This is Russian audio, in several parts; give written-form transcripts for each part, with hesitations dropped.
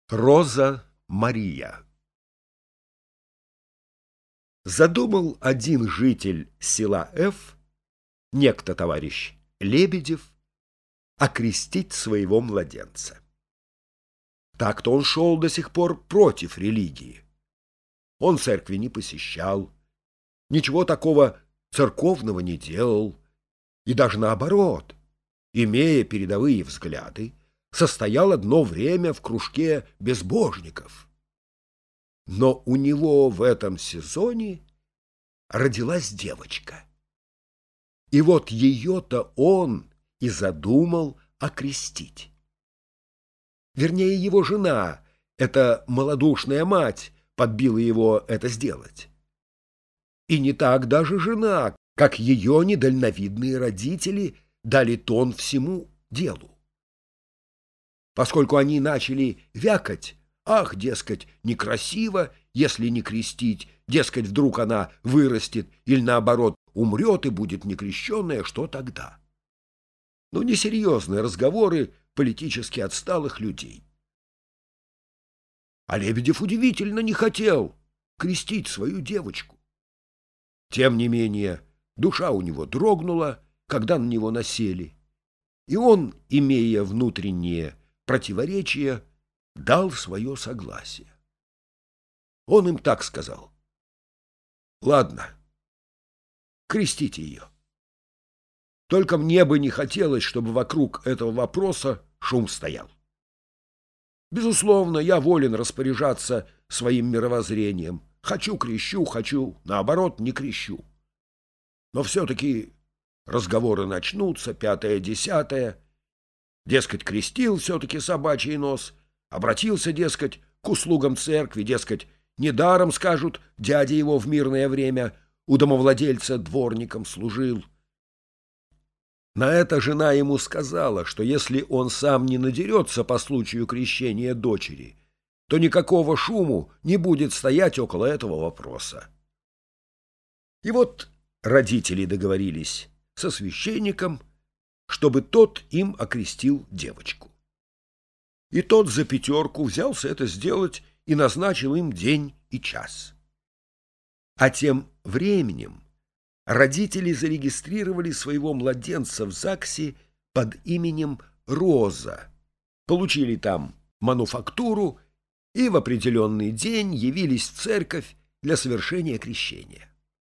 Роза Мария. Задумал один житель села Ф, некто товарищ Лебедев, окрестить своего младенца. Так-то он шел до сих пор против религии. Он церкви не посещал, ничего такого церковного не делал, и даже наоборот, имея передовые взгляды, состоял одно время в кружке безбожников. Но у него в этом сезоне родилась девочка. И вот ее-то он и задумал окрестить. Вернее, его жена, эта малодушная мать, подбила его это сделать. И не так даже жена, как ее недальновидные родители дали тон всему делу. Поскольку они начали вякать: ах, дескать, некрасиво, если не крестить, дескать, вдруг она вырастет или, наоборот, умрет и будет некрещенная, что тогда? Ну, несерьезные разговоры политически отсталых людей. А Лебедев удивительно не хотел крестить свою девочку. Тем не менее, душа у него дрогнула, когда на него насели, и он, имея внутреннее противоречия, дал свое согласие. Он им так сказал: «Ладно, крестите ее. Только мне бы не хотелось, чтобы вокруг этого вопроса шум стоял. Безусловно, я волен распоряжаться своим мировоззрением. Хочу — крещу, хочу, наоборот, не крещу. Но все-таки разговоры начнутся, пятое-десятое. Дескать, крестил все-таки собачий нос, обратился, дескать, к услугам церкви, дескать, недаром, скажут, дядя его в мирное время у домовладельца дворником служил». На это жена ему сказала, что если он сам не надерется по случаю крещения дочери, то никакого шуму не будет стоять около этого вопроса. И вот родители договорились со священником, чтобы тот им окрестил девочку. И тот за пятерку взялся это сделать и назначил им день и час. А тем временем родители зарегистрировали своего младенца в ЗАГСе под именем Роза, получили там мануфактуру и в определенный день явились в церковь для совершения крещения.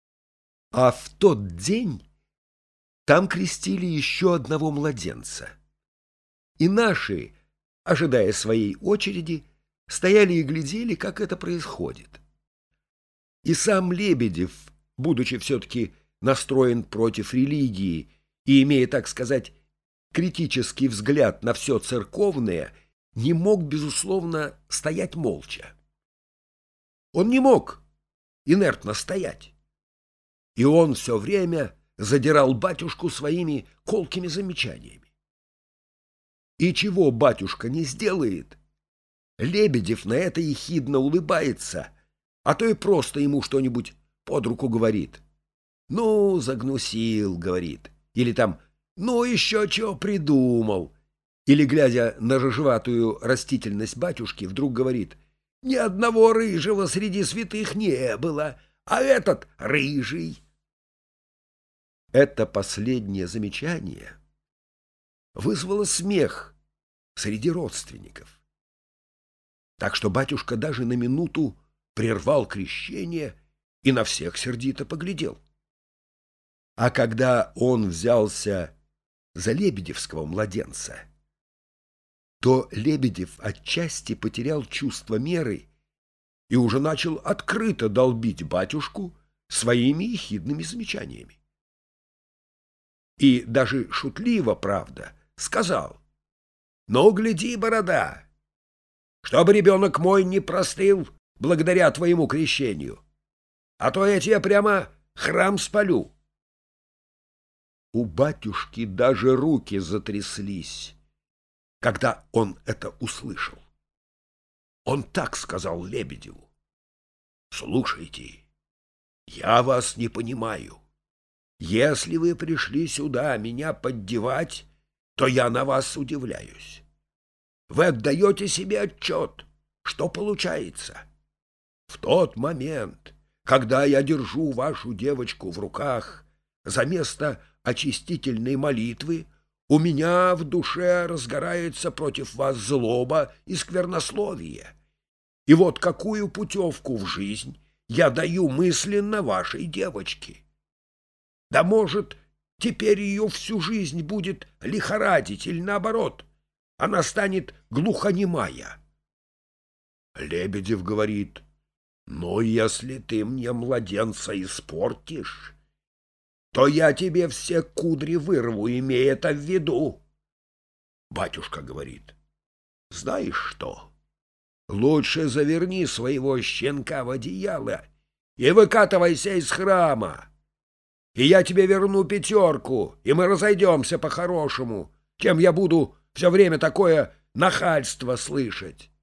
А в тот день там крестили еще одного младенца. И наши, ожидая своей очереди, стояли и глядели, как это происходит. И сам Лебедев, будучи все-таки настроен против религии и имея, так сказать, критический взгляд на все церковное, не мог, безусловно, стоять молча. Он не мог инертно стоять. И он все время задирал батюшку своими колкими замечаниями. И чего батюшка не сделает, Лебедев на это ехидно улыбается, а то и просто ему что-нибудь под руку говорит. «Ну, загнусил», — говорит, или там «ну, еще чего придумал», или, глядя на рыжеватую растительность батюшки, вдруг говорит: «Ни одного рыжего среди святых не было, а этот рыжий». Это последнее замечание вызвало смех среди родственников. Так что батюшка даже на минуту прервал крещение и на всех сердито поглядел. А когда он взялся за лебедевского младенца, то Лебедев отчасти потерял чувство меры и уже начал открыто долбить батюшку своими ехидными замечаниями. И даже шутливо, правда, сказал: «Ну, гляди, борода, чтобы ребенок мой не простыл благодаря твоему крещению, а то я тебе прямо храм спалю». У батюшки даже руки затряслись, когда он это услышал. Он так сказал Лебедеву: «Слушайте, я вас не понимаю. Если вы пришли сюда меня поддевать, то я на вас удивляюсь. Вы отдаете себе отчет, что получается? В тот момент, когда я держу вашу девочку в руках, за место очистительной молитвы у меня в душе разгорается против вас злоба и сквернословие. И вот какую путевку в жизнь я даю мысленно вашей девочке. Да, может, теперь ее всю жизнь будет лихорадить, или наоборот, она станет глухонемая. Лебедев говорит: «Ну, если ты мне младенца испортишь, то я тебе все кудри вырву, имея это в виду». Батюшка говорит: «Знаешь что? Лучше заверни своего щенка в одеяло и выкатывайся из храма, и я тебе верну 5, и мы разойдемся по-хорошему, чем я буду все время такое нахальство слышать».